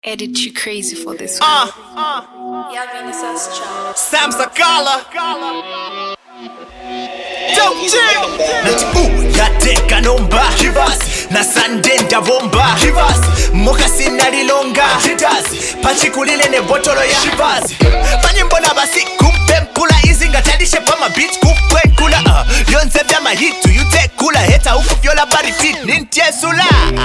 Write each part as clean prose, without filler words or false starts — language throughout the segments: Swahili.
Edit you crazy for this one. Sam Sakala Nati yateka nomba Kivasi na sandenda bomba Kivasi moka sinalilonga Chitazi pachikulile ne botolo ya Shivazi Panyimbola basi kumpe mkula Izinga tadishe pama beach kupwe kula Lyonze vya mahitu yute kula Heta huku vyola baripit nintie sula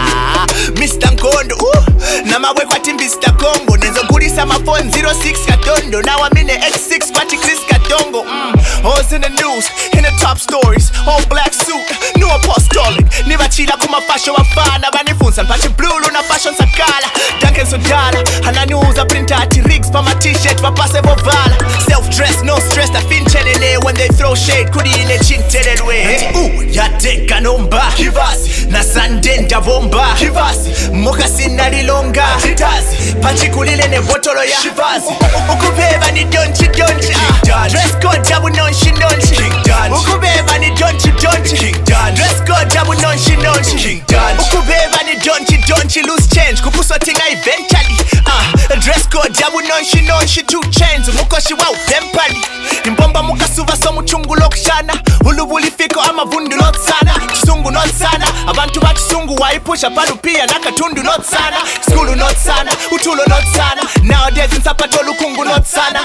Mr. Nkondo na mawe kwa Mr. Congo Nenzo gulisa ma phone 06 katondo Now I'm in the X6 kwa Chris Katongo All's in the news, in the top stories All black suit, new apostolic Nibachila kuma fashion wafana Banifunza mpache blue na fashion sakala Duncan Sodala, hananuza printa ati rigs pa ma t-shirt Vapase vovala, self-dressed, no stress Na finchelele when they throw shade Kudi ile chintelelwe Nati yateka nomba Kivasi, na sandenda bomba Kivasi, moka sinalilonga Chitazi, pachikulile ne botolo ya Shivazi Ukubeba ni donchi donchi Dress code jabu nonshi nonshi Ukubeba ni donchi donchi Dress code jabu nonshi nonshi Ukubeba ni donchi donchi Loose change kupuswa tinga eventually Dress code jabu nonshi nonshi 2 chains mukoshi wa upempali Imbomba mukasuva so muchungulo kushana Ulubuli fiko ama vundu not sana Kisungu not sana Abantu ba kisungu waipusha palu pia Nakatundu not sana Skulu not sana Utulo not sana Nowadays insapato lukungu not sana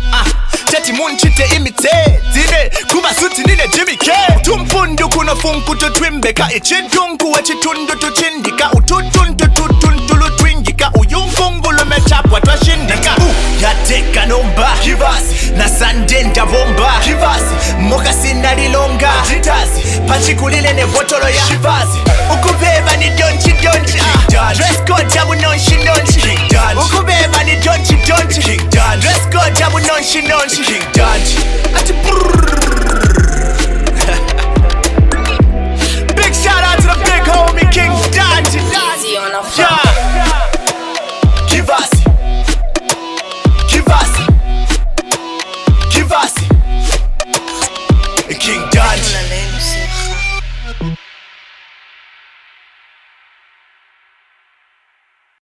Chati munchite imite Zine kuba suti nine Jimmy K Tumpundu kuna funku tutwimbeka Ichitunku wa chitundu tuchindika Ututundu tutuntulu twingika Uyungungu lumechapwa twashindika Yateka nomba Kivasi na sandenda bomba Kivasi moka sinalilonga Chitazi pachikulile ne botolo ya Shivazi Ukubeba ni donchi donchi Dress code jabu nonshi nonshi Ukubeba ni donchi donchi Dress code jabu nonshi nonshi Ati Big shout out to the big homie King Danji. Yeah. Kivasi Kivasi Kivasi King Danji.